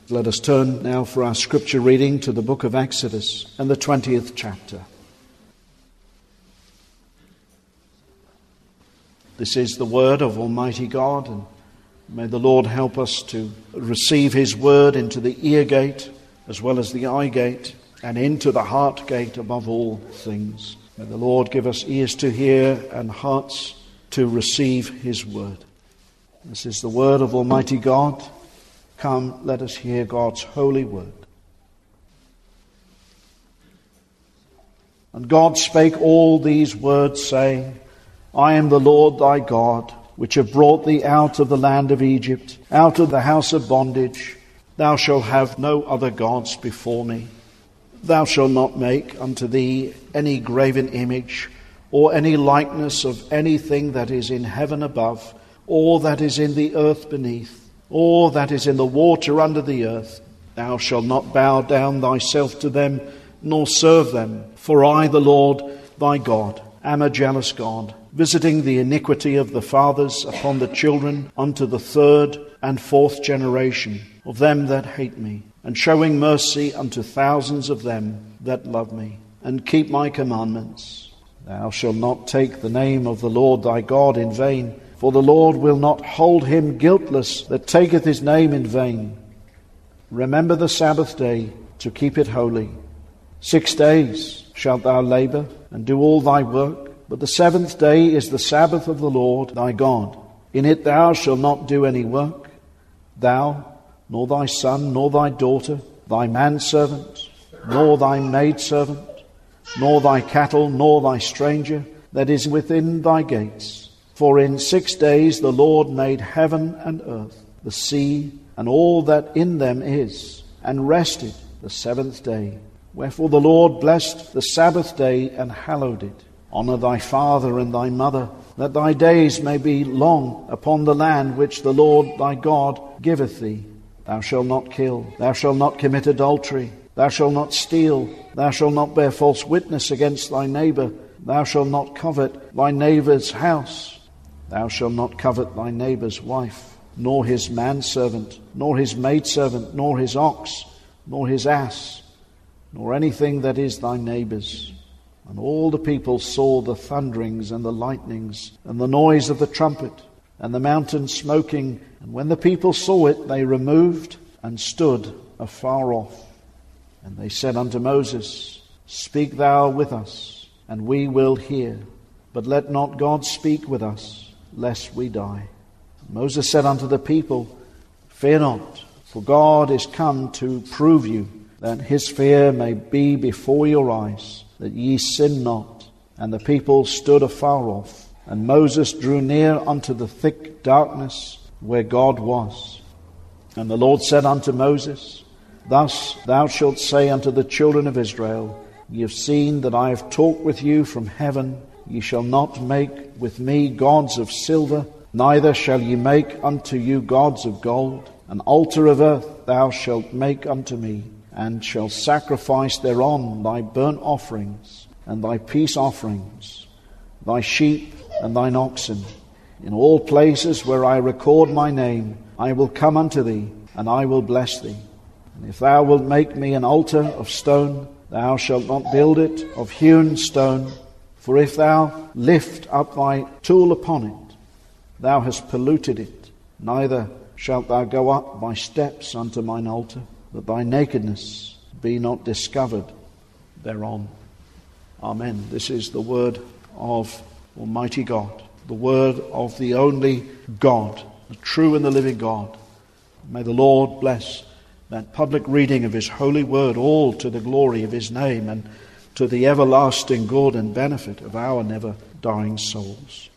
Let us turn now for our scripture reading to the book of Exodus and the 20th chapter. This is the word of Almighty God, and may the Lord help us to receive his word into the ear gate as well as the eye gate and into the heart gate above all things. May the Lord give us ears to hear and hearts to receive his word. This is the word of Almighty God. Come, let us hear God's holy word. And God spake all these words, saying, I am the Lord thy God, which have brought thee out of the land of Egypt, out of the house of bondage. Thou shalt have no other gods before me. Thou shalt not make unto thee any graven image, or any likeness of anything that is in heaven above, or that is in the earth beneath, or that is in the water under the earth. Thou shalt not bow down thyself to them, nor serve them. For I, the Lord thy God, am a jealous God, visiting the iniquity of the fathers upon the children unto the third and fourth generation of them that hate me, and showing mercy unto thousands of them that love me, and keep my commandments. Thou shalt not take the name of the Lord thy God in vain, for the Lord will not hold him guiltless that taketh his name in vain. Remember the Sabbath day to keep it holy. 6 days shalt thou labor and do all thy work, but the seventh day is the Sabbath of the Lord thy God. In it thou shalt not do any work, thou, nor thy son, nor thy daughter, thy manservant, nor thy maidservant, nor thy cattle, nor thy stranger that is within thy gates. For in 6 days the Lord made heaven and earth, the sea, and all that in them is, and rested the seventh day. Wherefore the Lord blessed the Sabbath day and hallowed it. Honour thy father and thy mother, that thy days may be long upon the land which the Lord thy God giveth thee. Thou shalt not kill, thou shalt not commit adultery, thou shalt not steal, thou shalt not bear false witness against thy neighbour, thou shalt not covet thy neighbour's house. Thou shalt not covet thy neighbour's wife, nor his manservant, nor his maidservant, nor his ox, nor his ass, nor anything that is thy neighbour's. And all the people saw the thunderings and the lightnings, and the noise of the trumpet, and the mountain smoking. And when the people saw it, they removed and stood afar off. And they said unto Moses, Speak thou with us, and we will hear. But let not God speak with us, lest we die. Moses said unto the people, Fear not, for God is come to prove you, that his fear may be before your eyes, that ye sin not. And the people stood afar off, and Moses drew near unto the thick darkness where God was. And the Lord said unto Moses, Thus thou shalt say unto the children of Israel, Ye have seen that I have talked with you from heaven. Ye shall not make with me gods of silver, neither shall ye make unto you gods of gold. An altar of earth thou shalt make unto me, and shall sacrifice thereon thy burnt offerings, and thy peace offerings, thy sheep and thine oxen. In all places where I record my name, I will come unto thee, and I will bless thee. And if thou wilt make me an altar of stone, thou shalt not build it of hewn stone. For if thou lift up thy tool upon it, thou hast polluted it. Neither shalt thou go up by steps unto mine altar, that thy nakedness be not discovered thereon. Amen. This is the word of Almighty God, the word of the only God, the true and the living God. May the Lord bless that public reading of his holy word, all to the glory of his name and to the everlasting good and benefit of our never dying souls.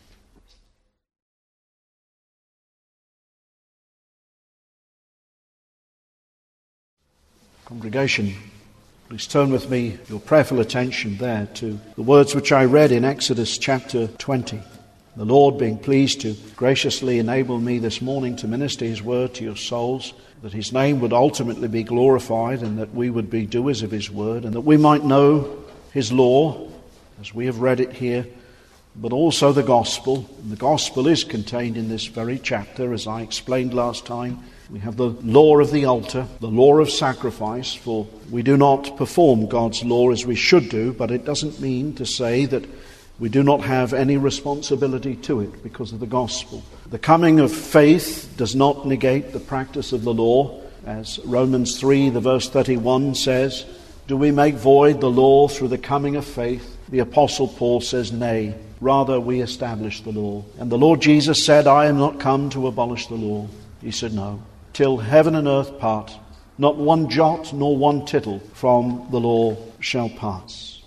Congregation, please turn with me your prayerful attention there to the words which I read in Exodus chapter 20. The Lord being pleased to graciously enable me this morning to minister his word to your souls, that his name would ultimately be glorified, and that we would be doers of his word, and that we might know his law, as we have read it here, but also the gospel. And the gospel is contained in this very chapter, as I explained last time, We have the law of the altar, the law of sacrifice, for we do not perform God's law as we should do, but it doesn't mean to say that we do not have any responsibility to it because of the gospel. The coming of faith does not negate the practice of the law. As Romans 3, the verse 31 says, do we make void the law through the coming of faith? The Apostle Paul says, nay, rather we establish the law. And the Lord Jesus said, I am not come to abolish the law. He said, no, till heaven and earth part, not one jot nor one tittle from the law shall pass.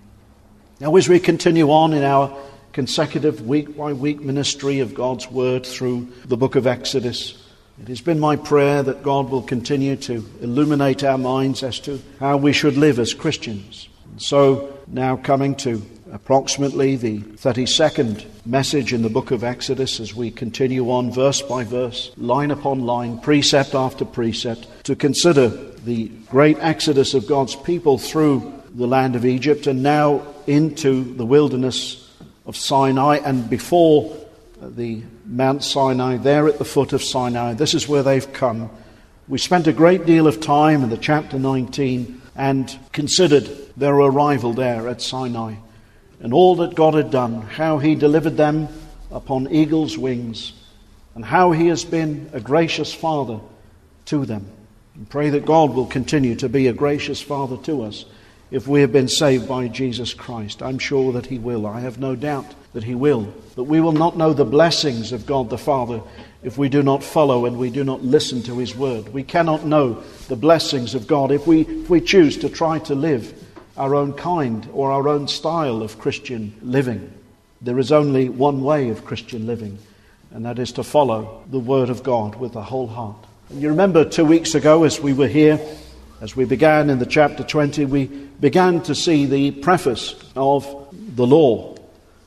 Now, as we continue on in our consecutive week-by-week ministry of God's Word through the book of Exodus, it has been my prayer that God will continue to illuminate our minds as to how we should live as Christians. And so, now coming to approximately the 32nd message in the book of Exodus, as we continue on verse by verse, line upon line, precept after precept, to consider the great exodus of God's people through the land of Egypt and now into the wilderness of Sinai, and before the Mount Sinai, there at the foot of Sinai. This is where they've come. We spent a great deal of time in the chapter 19 and considered their arrival there at Sinai and all that God had done, how he delivered them upon eagle's wings, and how he has been a gracious Father to them. And pray that God will continue to be a gracious Father to us if we have been saved by Jesus Christ. I'm sure that he will. I have no doubt that he will. But we will not know the blessings of God the Father if we do not follow and we do not listen to his word. We cannot know the blessings of God if we choose to try to live our own kind or our own style of Christian living. There is only one way of Christian living, and that is to follow the word of God with the whole heart. And you remember 2 weeks ago as we were here, as we began in the chapter 20, we began to see the preface of the law.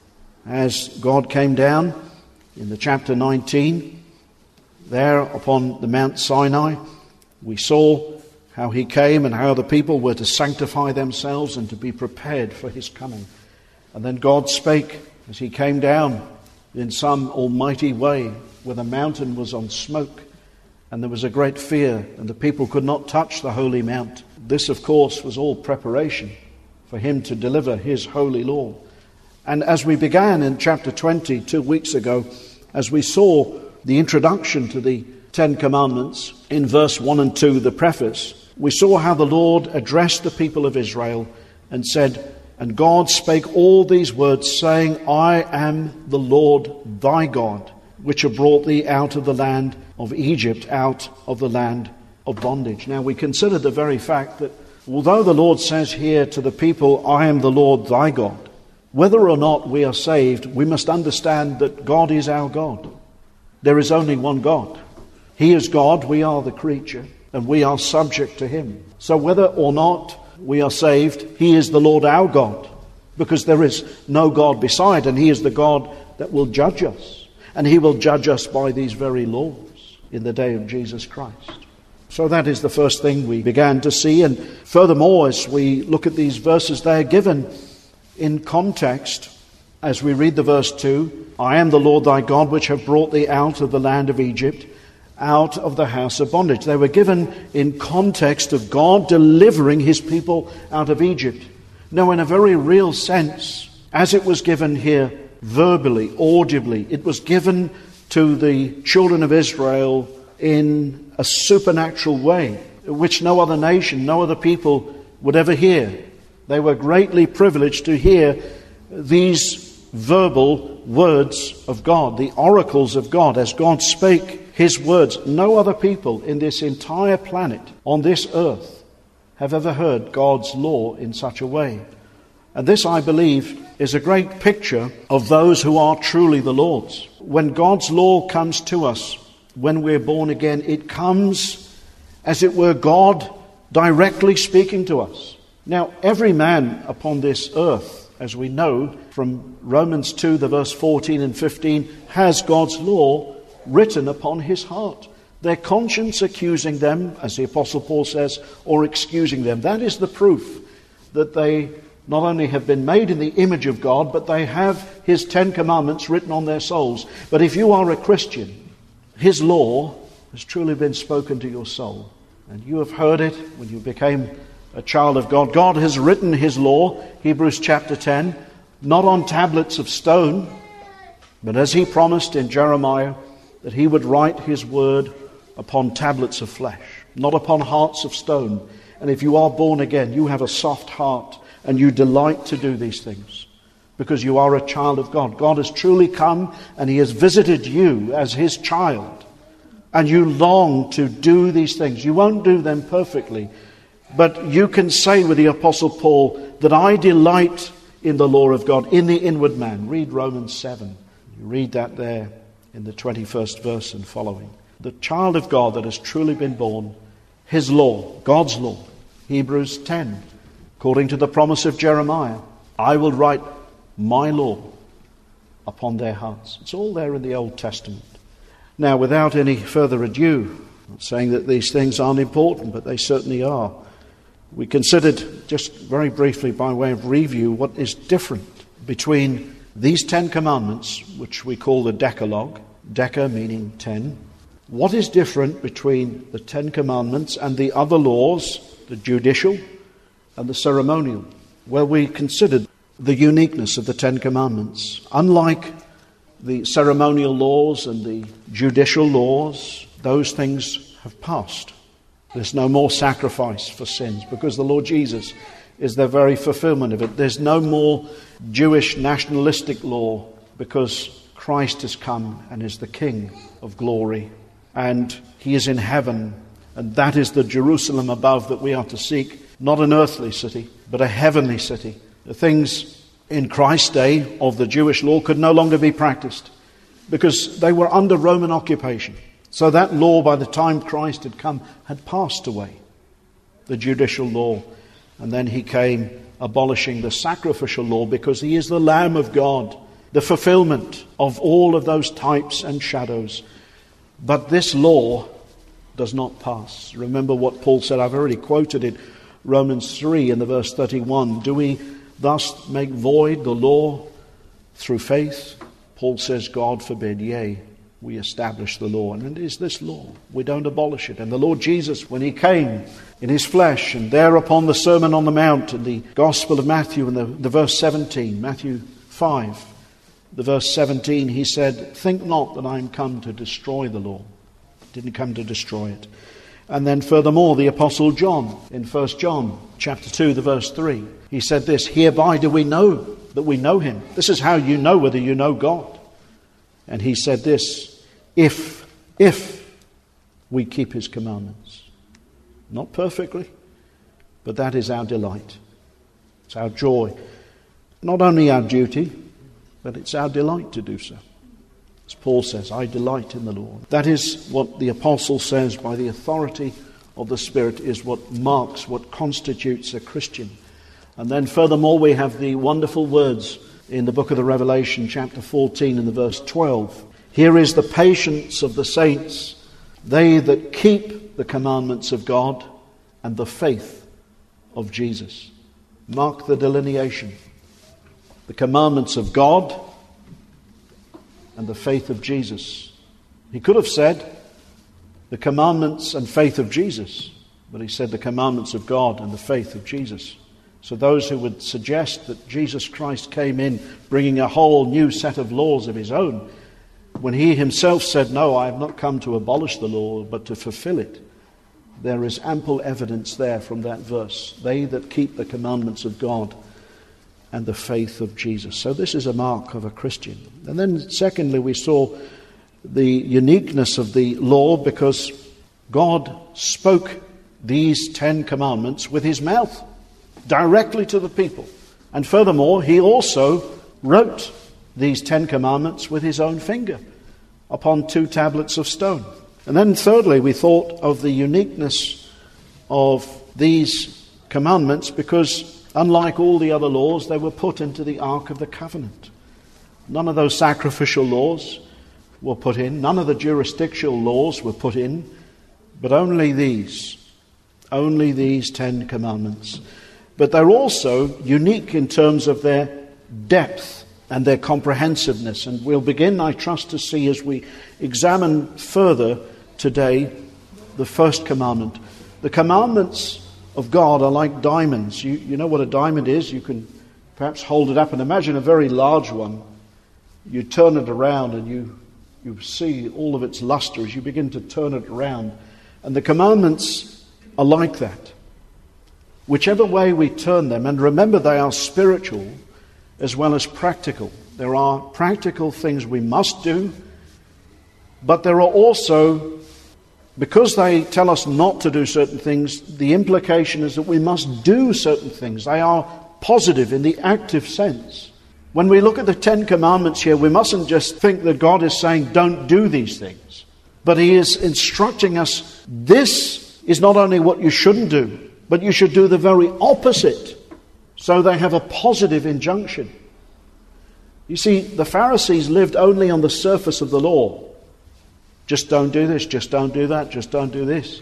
As God came down in the chapter 19, there upon the Mount Sinai, we saw how he came and how the people were to sanctify themselves and to be prepared for his coming. And then God spake as he came down in some almighty way, where the mountain was on smoke, and there was a great fear, and the people could not touch the holy mount. This, of course, was all preparation for him to deliver his holy law. And as we began in chapter 20 2 weeks ago, as we saw the introduction to the Ten Commandments in verse 1 and 2, the preface, we saw how the Lord addressed the people of Israel and said, and God spake all these words, saying, I am the Lord thy God, which have brought thee out of the land of Egypt, out of the land of bondage. Now we consider the very fact that although the Lord says here to the people, I am the Lord thy God, whether or not we are saved, we must understand that God is our God. There is only one God. He is God, we are the creature, and we are subject to him. So whether or not we are saved, he is the Lord our God, because there is no God beside, and he is the God that will judge us. And he will judge us by these very laws in the day of Jesus Christ. So that is the first thing we began to see. And furthermore, as we look at these verses, they are given in context. As we read the verse 2, I am the Lord thy God, which have brought thee out of the land of Egypt, out of the house of bondage. They were given in context of God delivering his people out of Egypt. Now, in a very real sense, as it was given here verbally, audibly, it was given to the children of Israel in a supernatural way, which no other nation, no other people would ever hear. They were greatly privileged to hear these verbal words of God, the oracles of God, as God spake his words. No other people in this entire planet, on this earth, have ever heard God's law in such a way. And this, I believe, is a great picture of those who are truly the Lord's. When God's law comes to us, when we're born again, it comes, as it were, God directly speaking to us. Now, every man upon this earth, as we know from Romans 2, the verse 14 and 15, has God's law written upon his heart. Their conscience accusing them, as the Apostle Paul says, or excusing them. That is the proof that they not only have been made in the image of God, but they have his 10 commandments written on their souls. But if you are a Christian, his law has truly been spoken to your soul. And you have heard it when you became a child of God. God has written his law, Hebrews chapter 10, not on tablets of stone, but as he promised in Jeremiah, that he would write his word upon tablets of flesh, not upon hearts of stone. And if you are born again, you have a soft heart and you delight to do these things because you are a child of God. God has truly come and he has visited you as his child, and you long to do these things. You won't do them perfectly, but you can say with the Apostle Paul that I delight in the law of God, in the inward man. Read Romans 7. You read that there in the 21st verse and following. The child of God that has truly been born, his law, God's law. Hebrews 10, according to the promise of Jeremiah, I will write my law upon their hearts. It's all there in the Old Testament. Now, without any further ado, I'm not saying that these things aren't important, but they certainly are. We considered, just very briefly by way of review, what is different between these 10 commandments, which we call the Decalogue, Deca meaning 10. What is different between the 10 commandments and the other laws, the judicial and the ceremonial? Well, we considered the uniqueness of the 10 commandments. Unlike the ceremonial laws and the judicial laws, those things have passed. There's no more sacrifice for sins because the Lord Jesus is the very fulfillment of it. There's no more Jewish nationalistic law because Christ has come and is the King of glory. And he is in heaven, and that is the Jerusalem above that we are to seek, not an earthly city, but a heavenly city. The things in Christ's day of the Jewish law could no longer be practiced because they were under Roman occupation. So that law, by the time Christ had come, had passed away, the judicial law. And then he came abolishing the sacrificial law because he is the Lamb of God, the fulfillment of all of those types and shadows. But this law does not pass. Remember what Paul said. I've already quoted it. Romans 3 in the verse 31. Do we thus make void the law through faith? Paul says, God forbid, yea, we establish the law. And it is this law. We don't abolish it. And the Lord Jesus, when he came in his flesh, and there upon the Sermon on the Mount in the Gospel of Matthew, in the verse 17, Matthew 5, the verse 17, he said, think not that I am come to destroy the law. Didn't come to destroy it. And then furthermore, the Apostle John, in 1 John chapter 2, the verse 3, he said this, hereby do we know that we know him. This is how you know whether you know God. And he said this, if we keep his commandments. Not perfectly, but that is our delight. It's our joy. Not only our duty, but it's our delight to do so. As Paul says, I delight in the Lord. That is what the apostle says by the authority of the Spirit is what marks, what constitutes a Christian. And then furthermore, we have the wonderful words in the book of the Revelation, chapter 14 and the verse 12. Here is the patience of the saints, they that keep the commandments of God and the faith of Jesus. Mark the delineation. The commandments of God and the faith of Jesus. He could have said the commandments and faith of Jesus, but he said the commandments of God and the faith of Jesus. So those who would suggest that Jesus Christ came in bringing a whole new set of laws of his own, when he himself said, no, I have not come to abolish the law, but to fulfill it, there is ample evidence there from that verse. They that keep the commandments of God and the faith of Jesus. So this is a mark of a Christian. And then secondly, we saw the uniqueness of the law because God spoke these 10 commandments with his mouth directly to the people. And furthermore, he also wrote these 10 commandments with his own finger upon 2 tablets of stone. And then thirdly, we thought of the uniqueness of these commandments because unlike all the other laws, they were put into the Ark of the Covenant. None of those sacrificial laws were put in. None of the jurisdictional laws were put in. But only these 10 commandments. But they're also unique in terms of their depth and their comprehensiveness. And we'll begin, I trust, to see as we examine further today the first commandment. The commandments of God are like diamonds. You know what a diamond is? You can perhaps hold it up and imagine a very large one. You turn it around and you see all of its luster as you begin to turn it around. And the commandments are like that. Whichever way we turn them, and remember they are spiritual as well as practical. There are practical things we must do, but there are also, because they tell us not to do certain things, the implication is that we must do certain things. They are positive in the active sense. When we look at the Ten Commandments here, we mustn't just think that God is saying, don't do these things. But He is instructing us, this is not only what you shouldn't do, but you should do the very opposite. So they have a positive injunction. You see, the Pharisees lived only on the surface of the law. Just don't do this, just don't do that, just don't do this.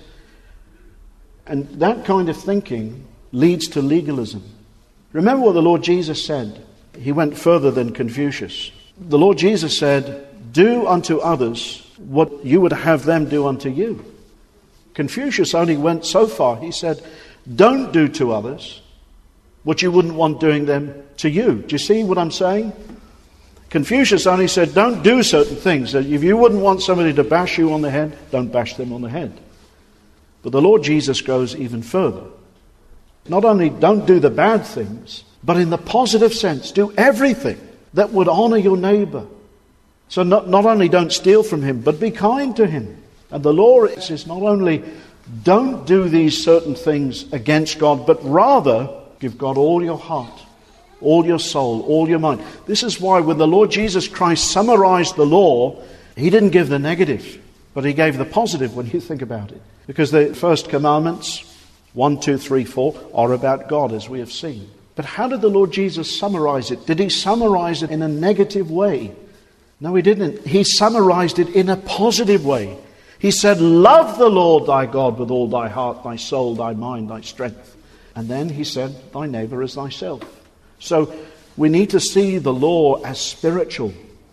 And that kind of thinking leads to legalism. Remember what the Lord Jesus said. He went further than Confucius. The Lord Jesus said, do unto others what you would have them do unto you. Confucius only went so far. He said, don't do to others what you wouldn't want doing them to you. Do you see what I'm saying? Confucius only said, don't do certain things. If you wouldn't want somebody to bash you on the head, don't bash them on the head. But the Lord Jesus goes even further. Not only don't do the bad things, but in the positive sense, do everything that would honor your neighbor. So not only don't steal from him, but be kind to him. And the law is not only don't do these certain things against God, but rather give God all your heart, all your soul, all your mind. This is why when the Lord Jesus Christ summarized the law, He didn't give the negative, but He gave the positive when you think about it. Because the first commandments, 1, 2, 3, 4, are about God, as we have seen. But how did the Lord Jesus summarize it? Did He summarize it in a negative way? No, He didn't. He summarized it in a positive way. He said, love the Lord thy God with all thy heart, thy soul, thy mind, thy strength. And then He said, thy neighbor as thyself. So we need to see the law as spiritual,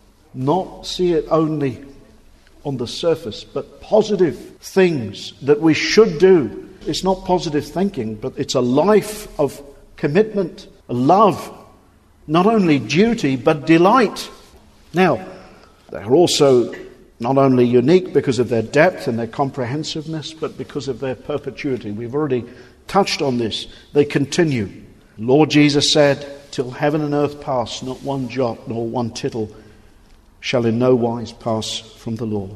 not see it only on the surface, but positive things that we should do. It's not positive thinking, but it's a life of commitment, love, not only duty, but delight. Now, they're also not only unique because of their depth and their comprehensiveness, but because of their perpetuity. We've already touched on this. They continue. Lord Jesus said, till heaven and earth pass, not one jot nor one tittle shall in no wise pass from the law.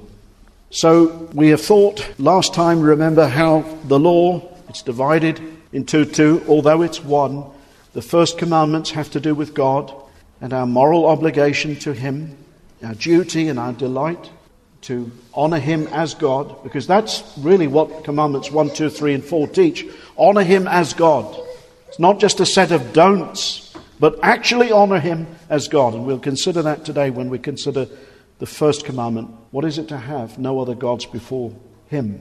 So we have thought last time, remember how the law, it's divided into two, although it's one. The first commandments have to do with God and our moral obligation to Him, our duty and our delight to honor Him as God, because that's really what commandments 1, 2, 3 and 4 teach. Honor Him as God. It's not just a set of don'ts, but actually honor Him as God. And we'll consider that today when we consider the first commandment. What is it to have no other gods before Him?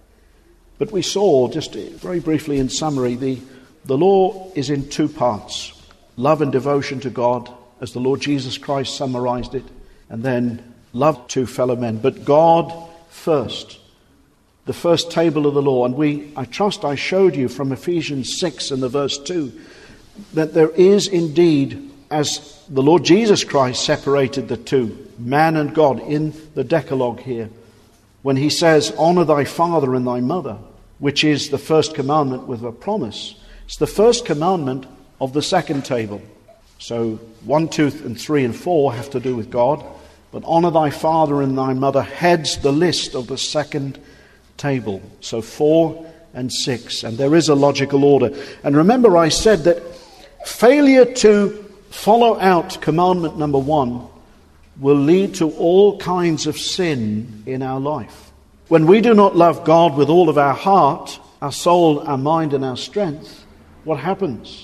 But we saw, just very briefly in summary, the law is in two parts. Love and devotion to God, as the Lord Jesus Christ summarized it, and then love to fellow men. But God first. The first table of the law. And I trust I showed you from Ephesians 6 and the verse 2 that there is indeed, as the Lord Jesus Christ separated the two, man and God, in the Decalogue here, when He says, honor thy father and thy mother, which is the first commandment with a promise. It's the first commandment of the second table. So 1, 2, and 3 and 4 have to do with God, but honor thy father and thy mother heads the list of the second table. So 4 and 6, and there is a logical order. And remember, I said that failure to follow out commandment number 1 will lead to all kinds of sin in our life. When we do not love God with all of our heart, our soul, our mind, and our strength, what happens?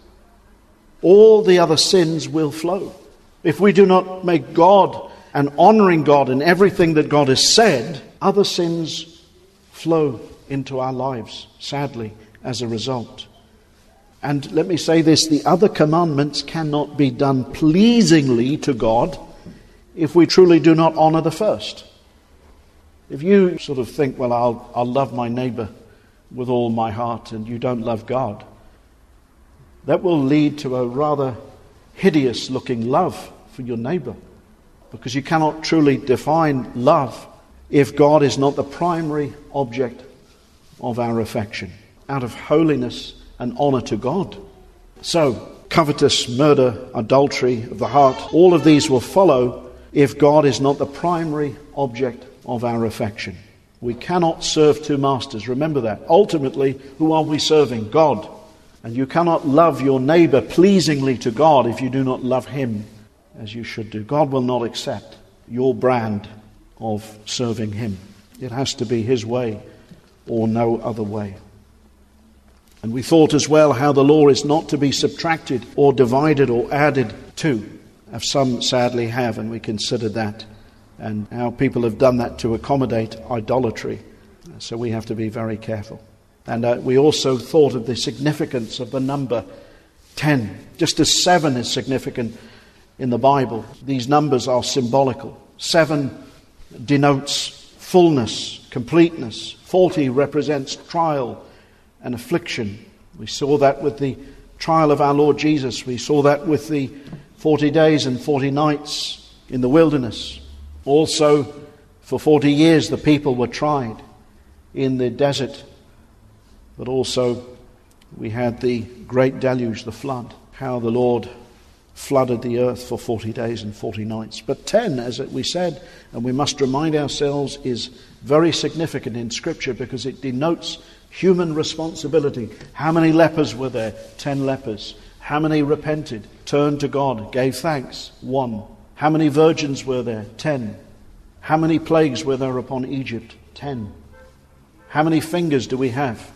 All the other sins will flow. If we do not make God and honoring God in everything that God has said, other sins flow into our lives, sadly, as a result. And let me say this, the other commandments cannot be done pleasingly to God if we truly do not honor the first. If you sort of think, well, I'll love my neighbour with all my heart, and you don't love God, that will lead to a rather hideous looking love for your neighbour, because you cannot truly define love if God is not the primary object of our affection, out of holiness and honour to God. So, covetous, murder, adultery of the heart, all of these will follow if God is not the primary object of our affection. We cannot serve two masters. Remember that. Ultimately, who are we serving? God. And you cannot love your neighbour pleasingly to God if you do not love him as you should do. God will not accept your brand of serving him. It has to be his way or no other way. And we thought as well how the law is not to be subtracted or divided or added to, as some sadly have, and we considered that, and how people have done that to accommodate idolatry. So we have to be very careful. And we also thought of the significance of the number 10. Just as 7 is significant in the Bible, these numbers are symbolical. 7 denotes fullness, completeness. 40 represents trial and affliction. We saw that with the trial of our Lord Jesus. We saw that with the 40 days and 40 nights in the wilderness. Also, for 40 years the people were tried in the desert. But also we had the great deluge, the flood, how the Lord flooded the earth for 40 days and 40 nights. But 10, as we said, and we must remind ourselves, is very significant in Scripture because it denotes human responsibility. How many lepers were there? 10 lepers. How many repented, turned to God, gave thanks? 1. How many virgins were there? 10. How many plagues were there upon Egypt? 10. How many fingers do we have?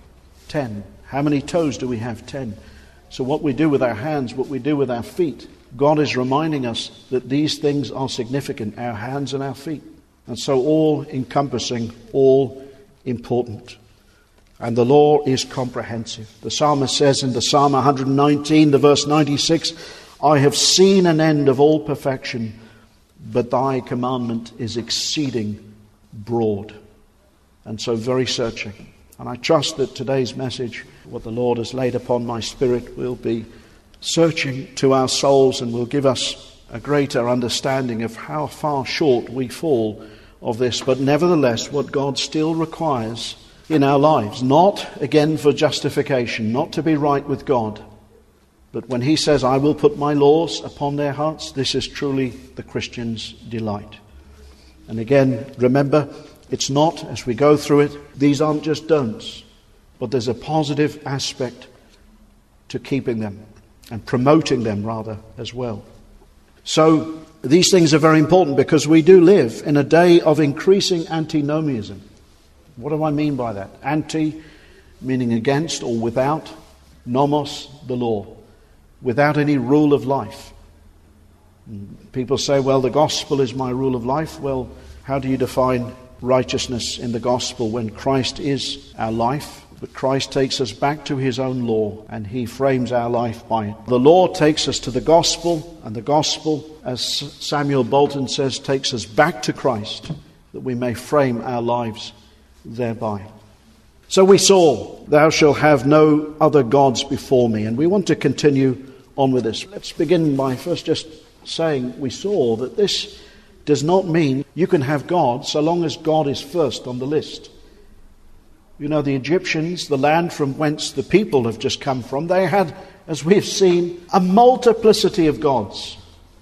10. How many toes do we have? 10. So what we do with our hands, what we do with our feet, God is reminding us that these things are significant, our hands and our feet. And so all encompassing, all important. And the law is comprehensive. The psalmist says in the Psalm 119, the verse 96, I have seen an end of all perfection, but thy commandment is exceeding broad. And so very searching. And I trust that today's message, what the Lord has laid upon my spirit, will be searching to our souls and will give us a greater understanding of how far short we fall of this. But nevertheless, what God still requires in our lives, not again for justification, not to be right with God, but when he says, I will put my laws upon their hearts, this is truly the Christian's delight. And again, remember, it's not, as we go through it, these aren't just don'ts, but there's a positive aspect to keeping them and promoting them rather as well. So these things are very important because we do live in a day of increasing antinomianism. What do I mean by that? Anti, meaning against or without. Nomos, the law. Without any rule of life. People say, well, the gospel is my rule of life. Well, how do you define righteousness in the gospel when Christ is our life? But Christ takes us back to his own law and he frames our life by it. The law takes us to the gospel, and the gospel, as Samuel Bolton says, takes us back to Christ that we may frame our lives thereby. So we saw, thou shalt have no other gods before me. And we want to continue on with this. Let's begin by first just saying we saw that this does not mean you can have God so long as God is first on the list. You know, the Egyptians, the land from whence the people have just come from, they had, as we have seen, a multiplicity of gods.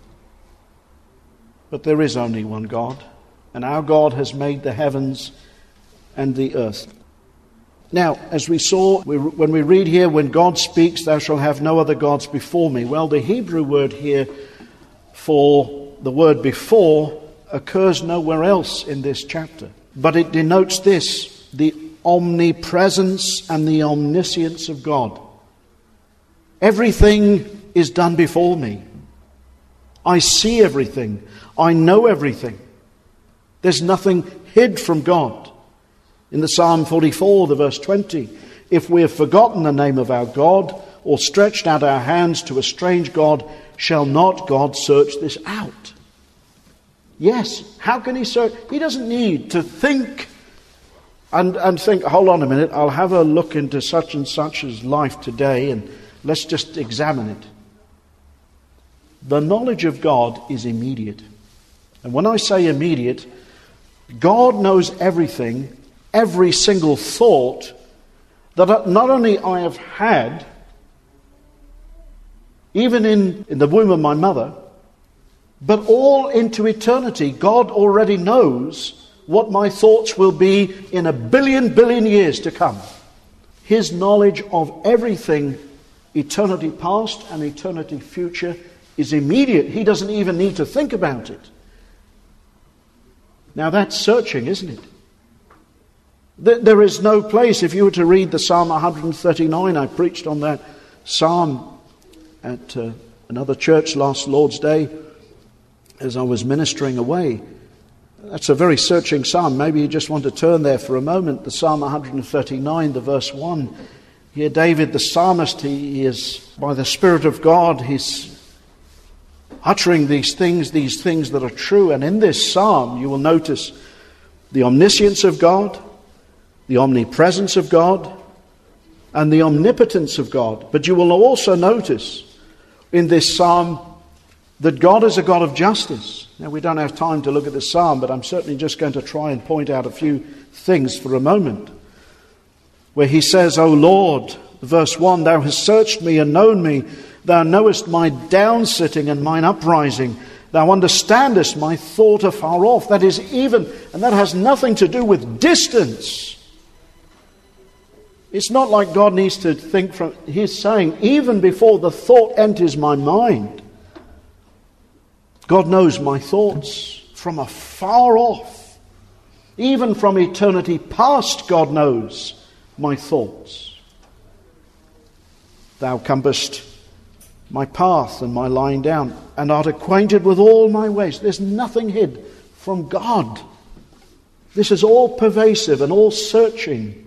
But there is only one God, and our God has made the heavens and the earth. Now, as we saw, when we read here, when God speaks, thou shalt have no other gods before me. Well, the Hebrew word here for the word before occurs nowhere else in this chapter. But it denotes this, the omnipresence and the omniscience of God. Everything is done before me. I see everything. I know everything. There's nothing hid from God. In the Psalm 44, the verse 20, if we have forgotten the name of our God or stretched out our hands to a strange God, shall not God search this out? Yes. How can he search? He doesn't need to think and think, hold on a minute, I'll have a look into such and such's life today and let's just examine it. The knowledge of God is immediate. And when I say immediate, God knows everything, every single thought that not only I have had, even in the womb of my mother, but all into eternity. God already knows what my thoughts will be in a billion years to come. His knowledge of everything, eternity past and eternity future, is immediate. He doesn't even need to think about it. Now that's searching, isn't it? There is no place, if you were to read the Psalm 139, I preached on that psalm at another church last Lord's Day as I was ministering away. That's a very searching psalm. Maybe you just want to turn there for a moment. The Psalm 139, the verse 1. Here David, the psalmist, he is, by the Spirit of God, he's uttering these things that are true. And in this psalm, you will notice the omniscience of God, the omnipresence of God, and the omnipotence of God. But you will also notice in this psalm that God is a God of justice. Now, we don't have time to look at this psalm, but I'm certainly just going to try and point out a few things for a moment. Where he says, O Lord, verse 1, Thou hast searched me and known me. Thou knowest my downsitting and mine uprising. Thou understandest my thought afar off. That is even, and that has nothing to do with distance. It's not like God needs to think from, he's saying, even before the thought enters my mind, God knows my thoughts from afar off. Even from eternity past, God knows my thoughts. Thou compassest my path and my lying down, and art acquainted with all my ways. There's nothing hid from God. This is all pervasive and all searching.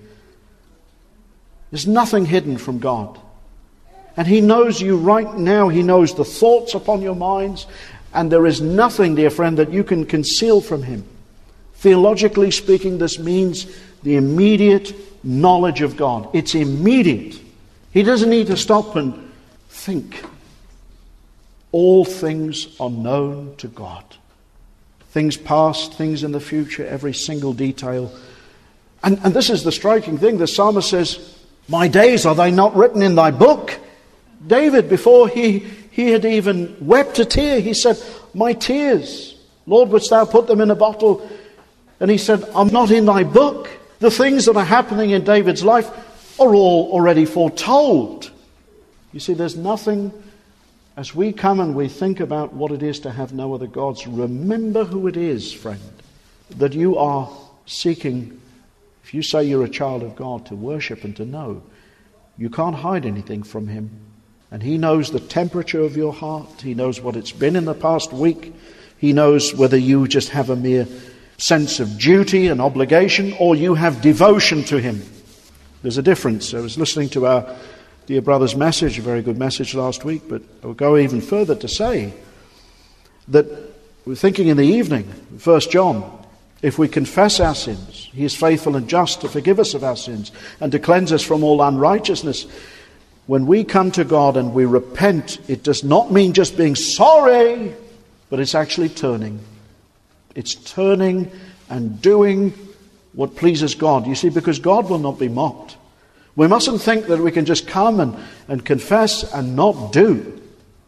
There's nothing hidden from God. And He knows you right now. He knows the thoughts upon your minds. And there is nothing, dear friend, that you can conceal from Him. Theologically speaking, this means the immediate knowledge of God. It's immediate. He doesn't need to stop and think. All things are known to God. Things past, things in the future, every single detail. And this is the striking thing. The psalmist says, My days, are they not written in thy book? David, before he had even wept a tear, he said, My tears, Lord, wouldst thou put them in a bottle? And he said, I'm not in thy book. The things that are happening in David's life are all already foretold. You see, there's nothing, as we come and we think about what it is to have no other gods, remember who it is, friend, that you are seeking. If you say you're a child of God, to worship and to know, you can't hide anything from Him. And He knows the temperature of your heart. He knows what it's been in the past week. He knows whether you just have a mere sense of duty and obligation or you have devotion to Him. There's a difference. I was listening to our dear brother's message, a very good message last week, but I'll go even further to say that we're thinking in the evening, 1 John, if we confess our sins, He is faithful and just to forgive us of our sins and to cleanse us from all unrighteousness. When we come to God and we repent, it does not mean just being sorry, but it's actually turning. It's turning and doing what pleases God. You see, because God will not be mocked. We mustn't think that we can just come and confess and not do.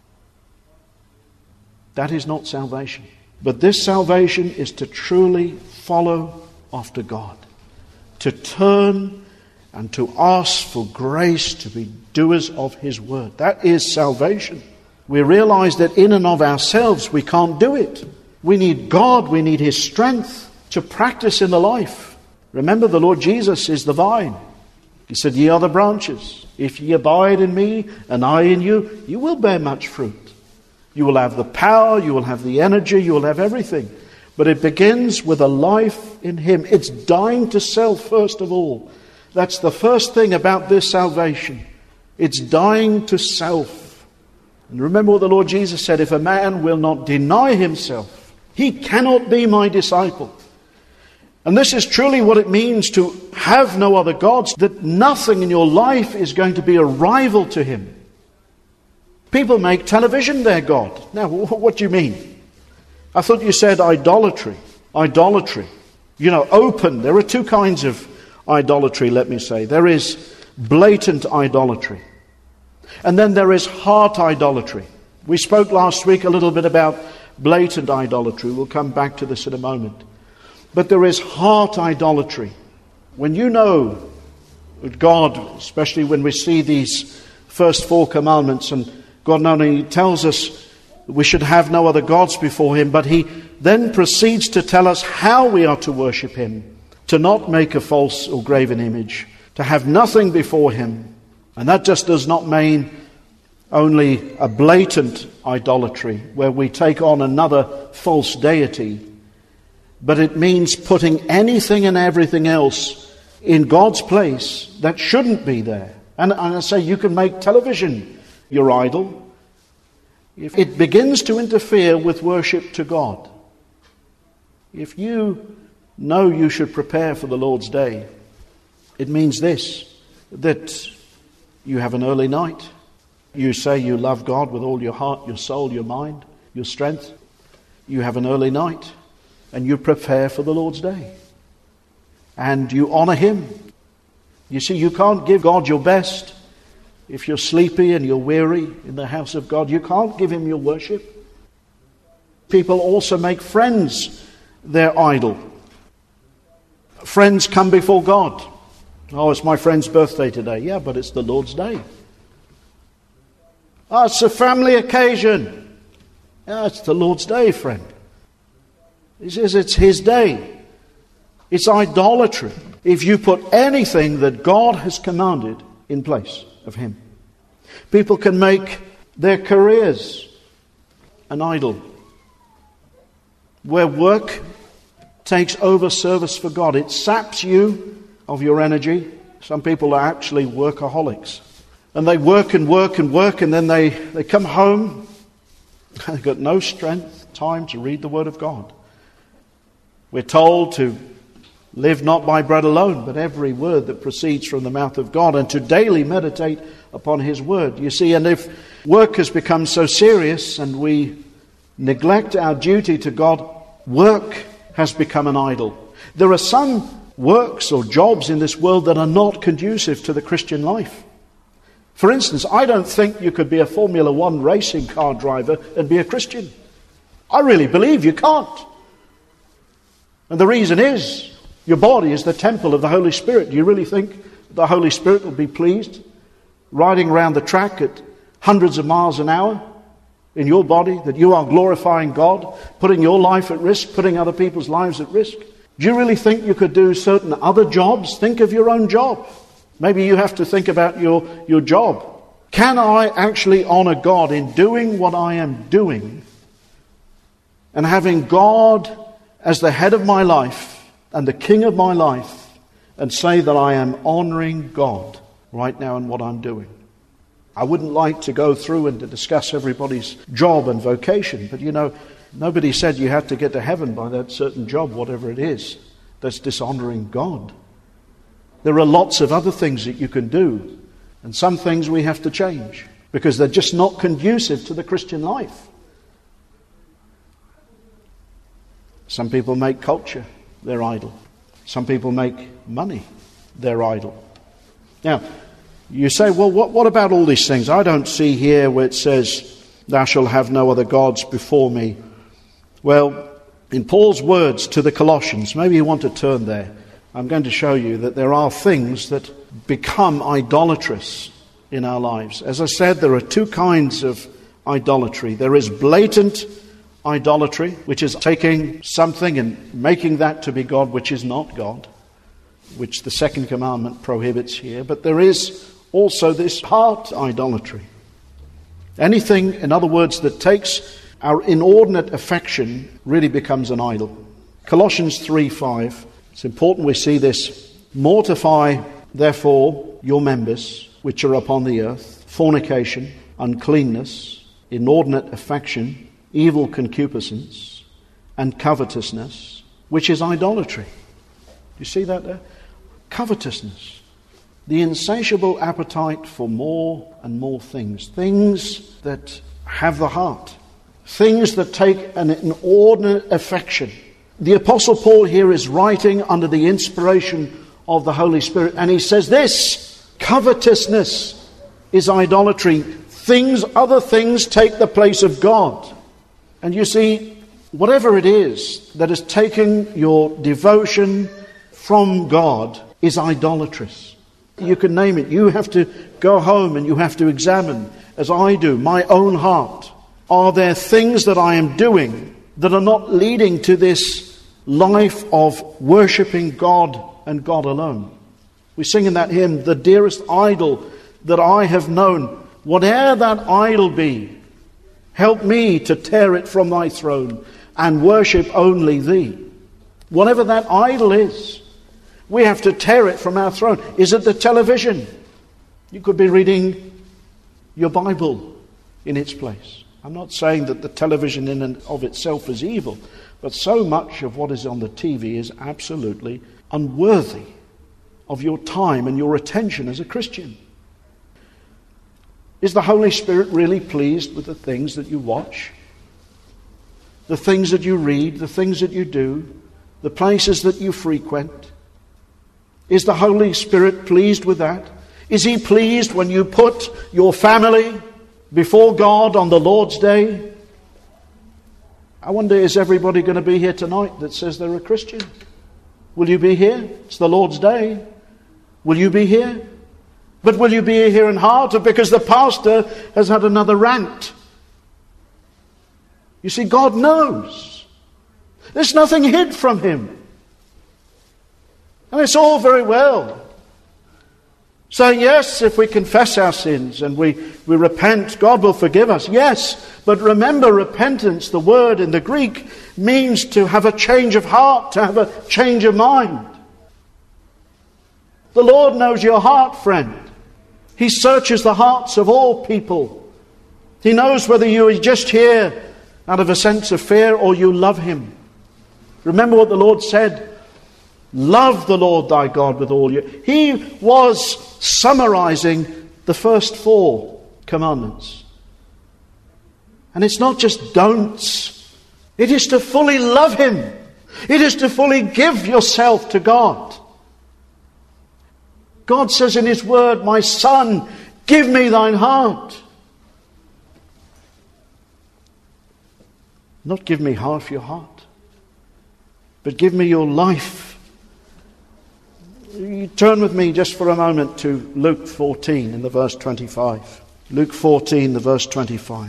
That is not salvation. But this salvation is to truly follow after God. To turn and to ask for grace to be doers of His word. That is salvation. We realize that in and of ourselves we can't do it. We need God, we need His strength to practice in the life. Remember, the Lord Jesus is the vine. He said, Ye are the branches. If ye abide in me and I in you, you will bear much fruit. You will have the power, you will have the energy, you will have everything. But it begins with a life in Him. It's dying to self first of all. That's the first thing about this salvation. It's dying to self. And remember what the Lord Jesus said, if a man will not deny himself He cannot be my disciple. And this is truly what it means to have no other gods, that nothing in your life is going to be a rival to him. People make television their God. Now, what do you mean? I thought you said idolatry. Idolatry. Open. There are two kinds of idolatry, let me say. There is blatant idolatry. And then there is heart idolatry. We spoke last week a little bit about blatant idolatry. We'll come back to this in a moment. But there is heart idolatry. When you know that God, especially when we see these first 4 commandments, and God not only tells us we should have no other gods before him, but he then proceeds to tell us how we are to worship him, to not make a false or graven image, to have nothing before him. And that just does not mean only a blatant idolatry where we take on another false deity, but it means putting anything and everything else in God's place that shouldn't be there. And I say you can make television your idol if it begins to interfere with worship to God. If you know you should prepare for the Lord's day, it means this, that you have an early night. You say you love God with all your heart, your soul, your mind, your strength. You have an early night and you prepare for the Lord's day. And you honor him. You see, you can't give God your best if you're sleepy and you're weary in the house of God. You can't give him your worship. People also make friends their idol. Friends come before God. Oh, it's my friend's birthday today. Yeah, but it's the Lord's day. Oh, it's a family occasion. Yeah, it's the Lord's day, friend. He says it's his day. It's idolatry if you put anything that God has commanded in place of him. People can make their careers an idol, where work takes over service for God. It saps you of your energy. Some people are actually workaholics. And they work and work and work, and then they come home. They've got no strength, time to read the Word of God. We're told to live not by bread alone, but every word that proceeds from the mouth of God, and to daily meditate upon his word. You see, and if work has become so serious and we neglect our duty to God, work has become an idol. There are some works or jobs in this world that are not conducive to the Christian life. For instance, I don't think you could be a Formula One racing car driver and be a Christian. I really believe you can't. And the reason is, your body is the temple of the Holy Spirit. Do you really think the Holy Spirit will be pleased riding around the track at hundreds of miles an hour in your body, that you are glorifying God, putting your life at risk, putting other people's lives at risk? Do you really think you could do certain other jobs? Think of your own job. Maybe you have to think about your job. Can I actually honor God in doing what I am doing and having God as the head of my life and the king of my life, and say that I am honoring God right now in what I'm doing? I wouldn't like to go through and to discuss everybody's job and vocation, but nobody said you had to get to heaven by that certain job, whatever it is, that's dishonoring God. There are lots of other things that you can do, and some things we have to change because they're just not conducive to the Christian life. Some people make culture their idol. Some people make money their idol. Now, you say, well, what about all these things? I don't see here where it says, thou shalt have no other gods before me. Well, in Paul's words to the Colossians, maybe you want to turn there. I'm going to show you that there are things that become idolatrous in our lives. As I said, there are two kinds of idolatry. There is blatant idolatry, which is taking something and making that to be God, which is not God, which the second commandment prohibits here. But there is also this heart idolatry. Anything, in other words, that takes our inordinate affection really becomes an idol. Colossians 3:5. It's important we see this. Mortify, therefore, your members which are upon the earth, fornication, uncleanness, inordinate affection, evil concupiscence, and covetousness, which is idolatry. You see that there? Covetousness. The insatiable appetite for more and more things. Things that have the heart. Things that take an inordinate affection. The Apostle Paul here is writing under the inspiration of the Holy Spirit, and he says this: covetousness is idolatry. Other things take the place of God. And you see, whatever it is that has taken your devotion from God is idolatrous. You can name it. You have to go home and you have to examine, as I do, my own heart. Are there things that I am doing that are not leading to this life of worshipping God and God alone? We sing in that hymn, the dearest idol that I have known, whate'er that idol be, help me to tear it from thy throne and worship only thee. Whatever that idol is, we have to tear it from our throne. Is it the television? You could be reading your Bible in its place. I'm not saying that the television in and of itself is evil, but so much of what is on the TV is absolutely unworthy of your time and your attention as a Christian. Is the Holy Spirit really pleased with the things that you watch? The things that you read, the things that you do, the places that you frequent? Is the Holy Spirit pleased with that? Is He pleased when you put your family before God on the Lord's Day? I wonder, is everybody going to be here tonight that says they're a Christian? Will you be here? It's the Lord's Day. Will you be here? But will you be here in heart, or because the pastor has had another rant? You see, God knows. There's nothing hid from Him. And it's all very well saying, yes, if we confess our sins and we repent, God will forgive us. Yes, but remember, repentance, the word in the Greek, means to have a change of heart, to have a change of mind. The Lord knows your heart, friend. He searches the hearts of all people. He knows whether you are just here out of a sense of fear or you love Him. Remember what the Lord said. Love the Lord thy God with all your... He was summarizing the first 4 commandments. And it's not just don'ts. It is to fully love Him. It is to fully give yourself to God. God says in His word, my son, give me thine heart. Not give me half your heart, but give me your life. You turn with me just for a moment to Luke 14 in the verse 25. Luke 14, the verse 25.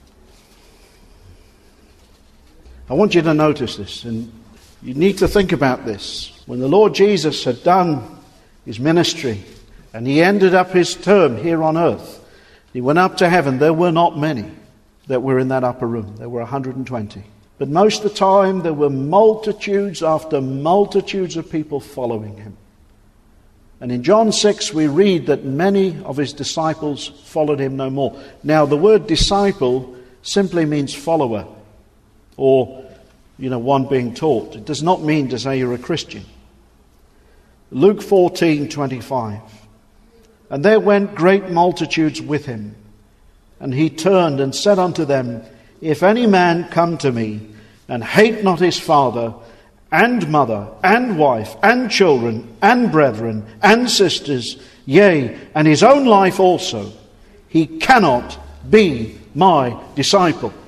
I want you to notice this, and you need to think about this. When the Lord Jesus had done His ministry and He ended up His term here on earth, He went up to heaven. There were not many that were in that upper room. There were 120. But most of the time there were multitudes after multitudes of people following Him. And in John 6 we read that many of His disciples followed Him no more. Now the word disciple simply means follower, or one being taught. It does not mean to say you're a Christian. Luke 14:25. And there went great multitudes with Him, and He turned and said unto them, if any man come to me and hate not his father and mother and wife and children and brethren and sisters, yea, and his own life also, he cannot be my disciple. Do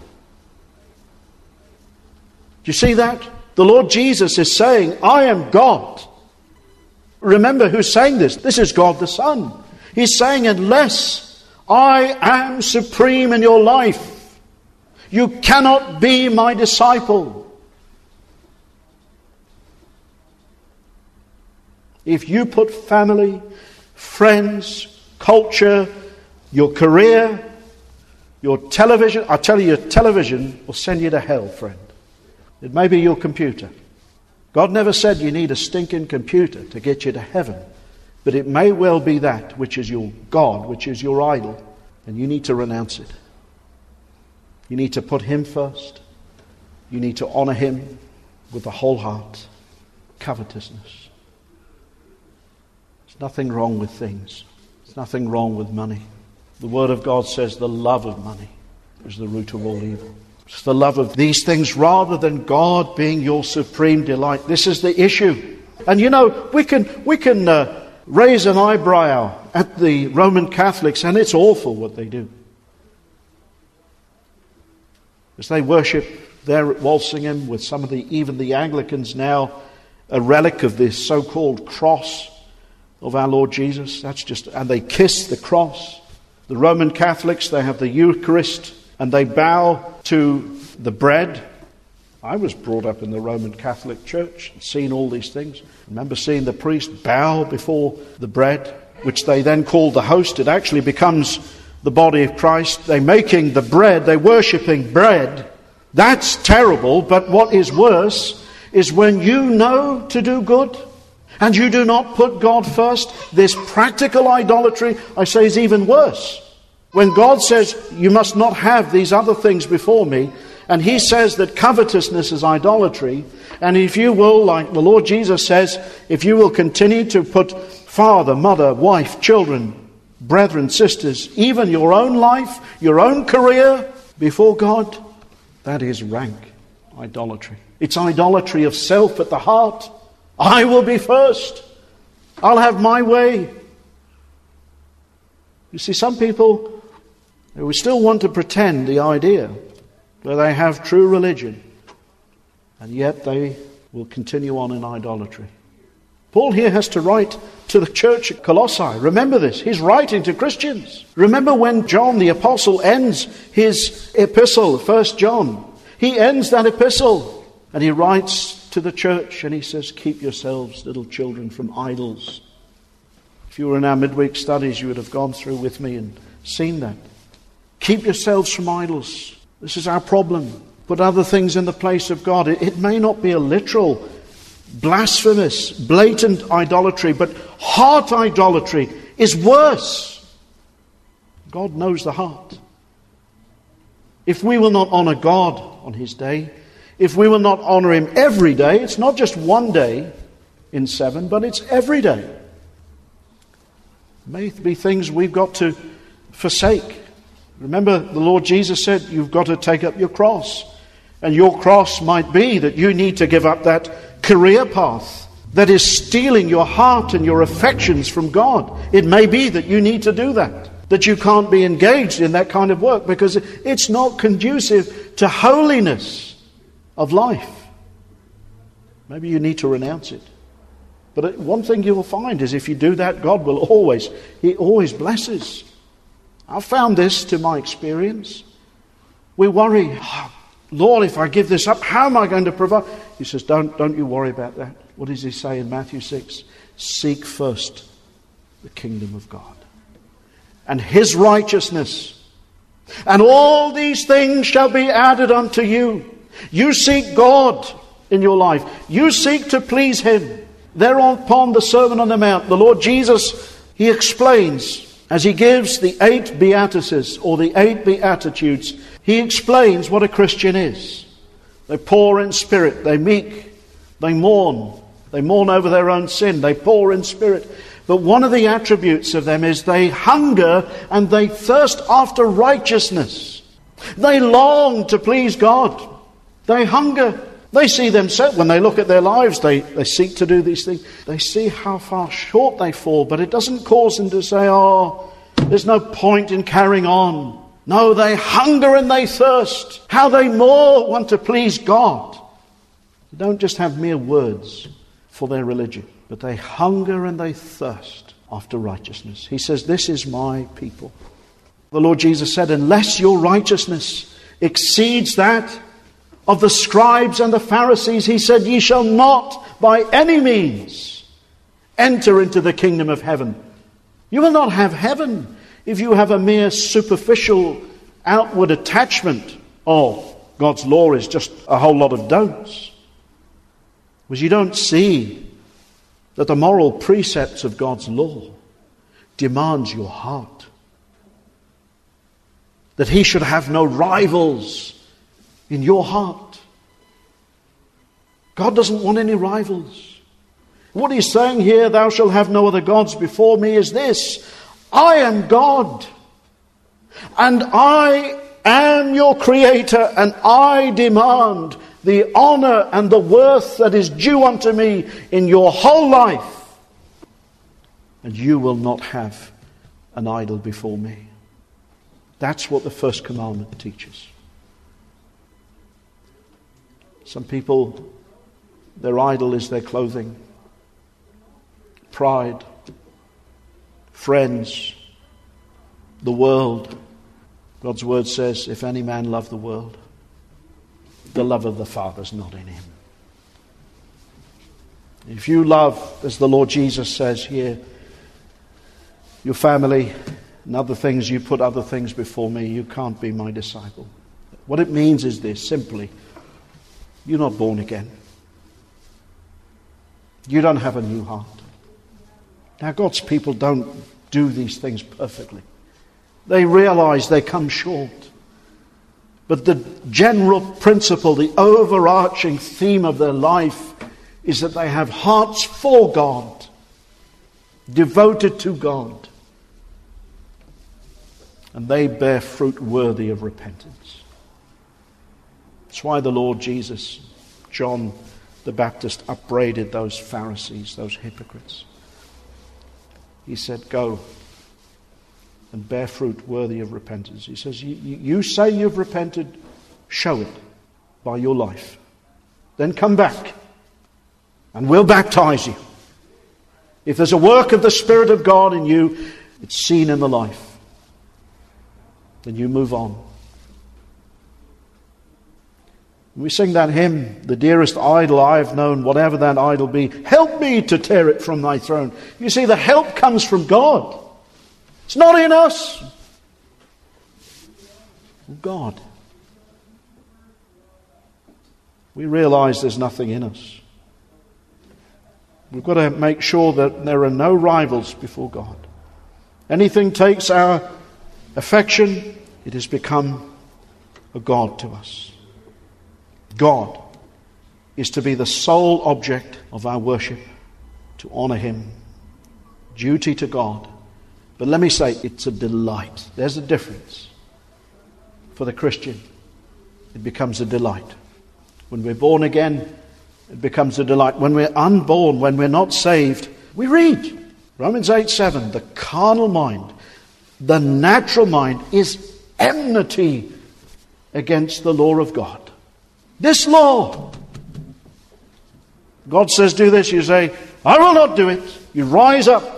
you see that? The Lord Jesus is saying, I am God. Remember who's saying this. This is God the Son. He's saying, unless I am supreme in your life, you cannot be my disciple. If you put family, friends, culture, your career, your television, I tell you, your television will send you to hell, friend. It may be your computer. God never said you need a stinking computer to get you to heaven. But it may well be that which is your God, which is your idol. And you need to renounce it. You need to put Him first. You need to honor him with the whole heart. Covetousness. There's nothing wrong with things. There's nothing wrong with money. The Word of God says the love of money is the root of all evil. It's the love of these things rather than God being your supreme delight. This is the issue. And you know, we can raise an eyebrow at the Roman Catholics, and it's awful what they do. As they worship there at Walsingham with some of even the Anglicans now, a relic of this so-called cross of our Lord Jesus. And they kiss the cross. The Roman Catholics, they have the Eucharist and they bow to the bread. I was brought up in the Roman Catholic Church and seen all these things. I remember seeing the priest bow before the bread, which they then call the host. It actually becomes the body of Christ. They're making the bread, they're worshipping bread. That's terrible, but what is worse is when you know to do good and you do not put God first. This practical idolatry, I say, is even worse. When God says, you must not have these other things before me, and he says that covetousness is idolatry, and if you will, like the Lord Jesus says, if you will continue to put father, mother, wife, children, brethren, sisters, even your own life, your own career before God, that is rank idolatry. It's idolatry of self at the heart. I will be first. I'll have my way. You see, some people, they will still want to pretend the idea that they have true religion, and yet they will continue on in idolatry. Paul here has to write to the church at Colossae. Remember this. He's writing to Christians. Remember when John the Apostle ends his epistle, 1 John. He ends that epistle and he writes to the church and he says, keep yourselves, little children, from idols. If you were in our midweek studies, you would have gone through with me and seen that. Keep yourselves from idols. This is our problem. Put other things in the place of God. It may not be a literal, blasphemous, blatant idolatry, but heart idolatry is worse. God knows the heart. If we will not honor God on his day, if we will not honor him every day, it's not just one day in 7, but it's every day. It may be things we've got to forsake. Remember, the Lord Jesus said, you've got to take up your cross. And your cross might be that you need to give up that career path that is stealing your heart and your affections from God. It may be that you need to do that you can't be engaged in that kind of work because it's not conducive to holiness of life. Maybe you need to renounce it. But one thing you will find is if you do that, God will always blesses. I've found this to my experience. We worry, Lord, if I give this up, how am I going to provide? He says, don't you worry about that. What does he say in Matthew 6? Seek first the kingdom of God and his righteousness, and all these things shall be added unto you. You seek God in your life. You seek to please him. Thereupon the Sermon on the Mount, the Lord Jesus, he explains, as he gives the 8 beatitudes or the 8 beatitudes, he explains what a Christian is. They're poor in spirit, they're meek, they mourn over their own sin, they poor in spirit. But one of the attributes of them is they hunger and they thirst after righteousness. They long to please God. They hunger. They see themselves, when they look at their lives, they seek to do these things. They see how far short they fall, but it doesn't cause them to say, oh, there's no point in carrying on. No, they hunger and they thirst. How they more want to please God. They don't just have mere words for their religion, but they hunger and they thirst after righteousness. He says, this is my people. The Lord Jesus said, unless your righteousness exceeds that of the scribes and the Pharisees, he said, ye shall not by any means enter into the kingdom of heaven. You will not have heaven if you have a mere superficial outward attachment. Oh, God's law is just a whole lot of don'ts. Because you don't see that the moral precepts of God's law demands your heart. That he should have no rivals in your heart. God doesn't want any rivals. What he's saying here, thou shalt have no other gods before me, is this: I am God, and I am your creator, and I demand the honor and the worth that is due unto me in your whole life. And you will not have an idol before me. That's what the first commandment teaches. Some people, their idol is their clothing, pride, friends, the world. God's word says, if any man love the world, the love of the Father is not in him. If you love, as the Lord Jesus says here, your family and other things, you put other things before me, you can't be my disciple. What it means is this, simply: you're not born again. You don't have a new heart. Now, God's people don't do these things perfectly. They realize they come short. But the general principle, the overarching theme of their life is that they have hearts for God, devoted to God. And they bear fruit worthy of repentance. That's why the Lord Jesus, John the Baptist, upbraided those Pharisees, those hypocrites. He said, go and bear fruit worthy of repentance. He says, you say you've repented, show it by your life. Then come back and we'll baptize you. If there's a work of the Spirit of God in you, it's seen in the life. Then you move on. We sing that hymn, the dearest idol I have known, whatever that idol be, help me to tear it from thy throne. You see, the help comes from God. It's not in us. God. We realize there's nothing in us. We've got to make sure that there are no rivals before God. Anything takes our affection, it has become a god to us. God is to be the sole object of our worship, to honor him, duty to God. But let me say, it's a delight. There's a difference. For the Christian, it becomes a delight. When we're born again, it becomes a delight. When we're unborn, when we're not saved, we read Romans 8:7, the carnal mind, the natural mind is enmity against the law of God. This law. God says do this, you say, I will not do it. You rise up.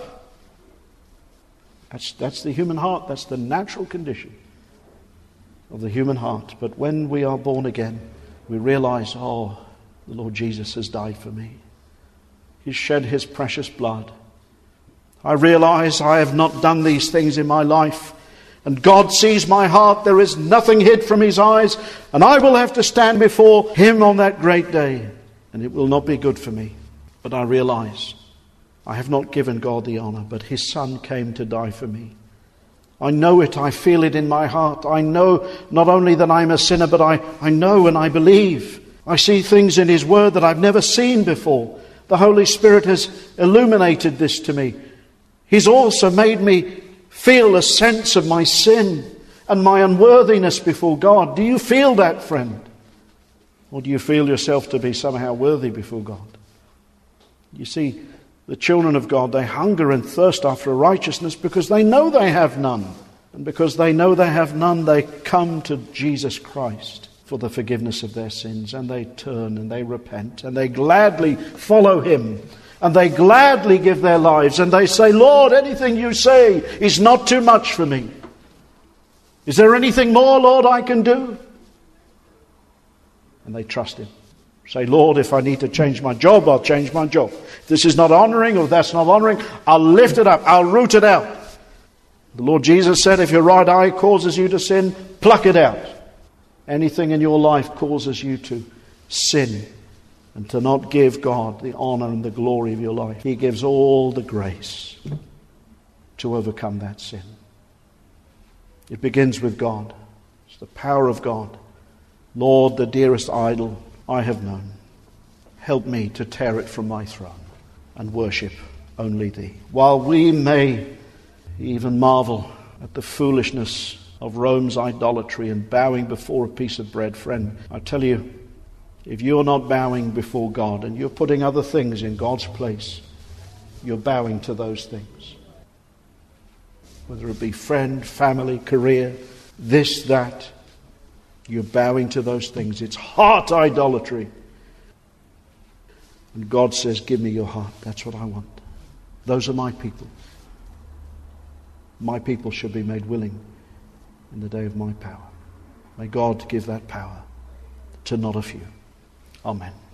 That's the human heart. That's the natural condition of the human heart. But when we are born again, we realize, the Lord Jesus has died for me. He shed his precious blood. I realize I have not done these things in my life. And God sees my heart. There is nothing hid from his eyes. And I will have to stand before him on that great day. And it will not be good for me. But I realize I have not given God the honor, but his Son came to die for me. I know it. I feel it in my heart. I know not only that I'm a sinner, but I know and I believe. I see things in his word that I've never seen before. The Holy Spirit has illuminated this to me. He's also made me feel a sense of my sin and my unworthiness before God. Do you feel that, friend? Or do you feel yourself to be somehow worthy before God? You see, the children of God, they hunger and thirst after righteousness because they know they have none. And because they know they have none, they come to Jesus Christ for the forgiveness of their sins. And they turn and they repent and they gladly follow him. And they gladly give their lives. And they say, Lord, anything you say is not too much for me. Is there anything more, Lord, I can do? And they trust him. Say, Lord, if I need to change my job, I'll change my job. If this is not honoring or that's not honoring, I'll lift it up. I'll root it out. The Lord Jesus said, if your right eye causes you to sin, pluck it out. Anything in your life causes you to sin and to not give God the honor and the glory of your life, he gives all the grace to overcome that sin. It begins with God. It's the power of God. Lord, the dearest idol I have known, help me to tear it from my throne and worship only thee. While we may even marvel at the foolishness of Rome's idolatry and bowing before a piece of bread, friend, I tell you, if you're not bowing before God and you're putting other things in God's place, you're bowing to those things. Whether it be friend, family, career, this, that, you're bowing to those things. It's heart idolatry. And God says, give me your heart. That's what I want. Those are my people. My people should be made willing in the day of my power. May God give that power to not a few. Amen.